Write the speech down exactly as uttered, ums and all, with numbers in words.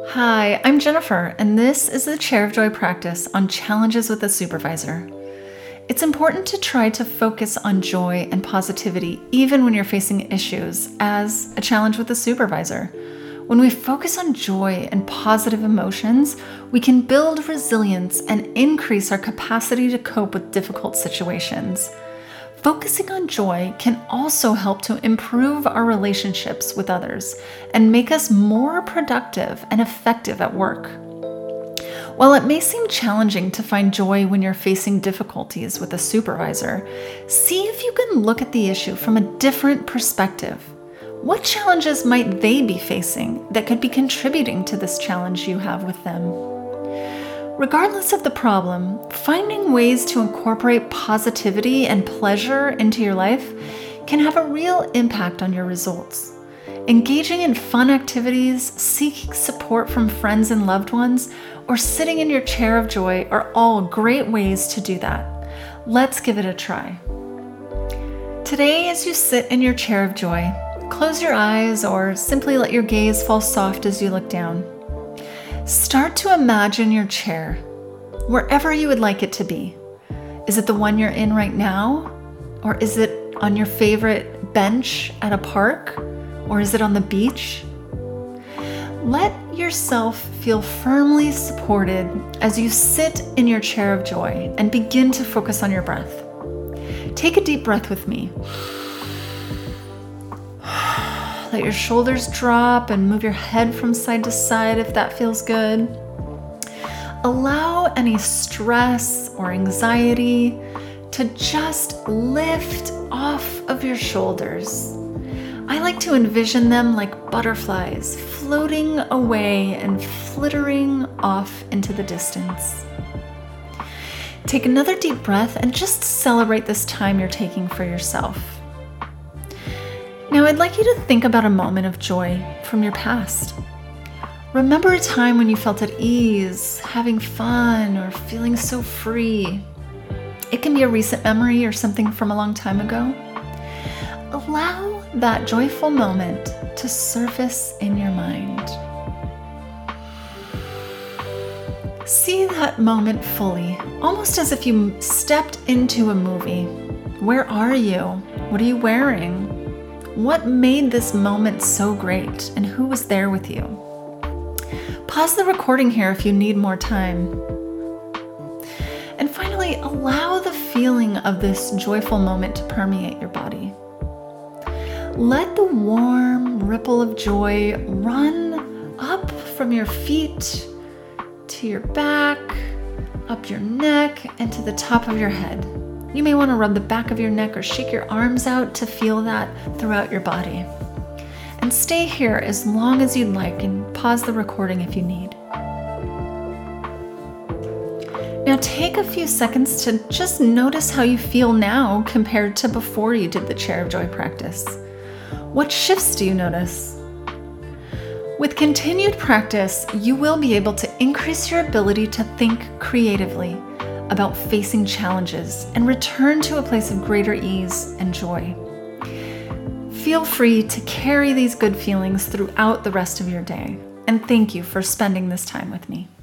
Hi, I'm Jennifer, and this is the Chair of Joy practice on challenges with a supervisor. It's important to try to focus on joy and positivity even when you're facing issues as a challenge with a supervisor. When we focus on joy and positive emotions, we can build resilience and increase our capacity to cope with difficult situations. Focusing on joy can also help to improve our relationships with others and make us more productive and effective at work. While it may seem challenging to find joy when you're facing difficulties with a supervisor, see if you can look at the issue from a different perspective. What challenges might they be facing that could be contributing to this challenge you have with them? Regardless of the problem, finding ways to incorporate positivity and pleasure into your life can have a real impact on your results. Engaging in fun activities, seeking support from friends and loved ones, or sitting in your chair of joy are all great ways to do that. Let's give it a try. Today, as you sit in your chair of joy, close your eyes or simply let your gaze fall soft as you look down. Start to imagine your chair, wherever you would like it to be. Is it the one you're in right now? Or is it on your favorite bench at a park? Or is it on the beach? Let yourself feel firmly supported as you sit in your chair of joy and begin to focus on your breath. Take a deep breath with me. Let your shoulders drop and move your head from side to side if that feels good. Allow any stress or anxiety to just lift off of your shoulders. I like to envision them like butterflies floating away and flittering off into the distance. Take another deep breath and just celebrate this time you're taking for yourself. Now, I'd like you to think about a moment of joy from your past. Remember a time when you felt at ease, having fun, or feeling so free. It can be a recent memory or something from a long time ago. Allow that joyful moment to surface in your mind. See that moment fully, almost as if you stepped into a movie. Where are you? What are you wearing? What made this moment so great, and who was there with you? Pause the recording here if you need more time. And finally, allow the feeling of this joyful moment to permeate your body. Let the warm ripple of joy run up from your feet to your back, up your neck, and to the top of your head. You may want to rub the back of your neck or shake your arms out to feel that throughout your body. And stay here as long as you'd like and pause the recording if you need. Now take a few seconds to just notice how you feel now compared to before you did the Chair of Joy practice. What shifts do you notice? With continued practice, you will be able to increase your ability to think creatively about facing challenges and return to a place of greater ease and joy. Feel free to carry these good feelings throughout the rest of your day, and thank you for spending this time with me.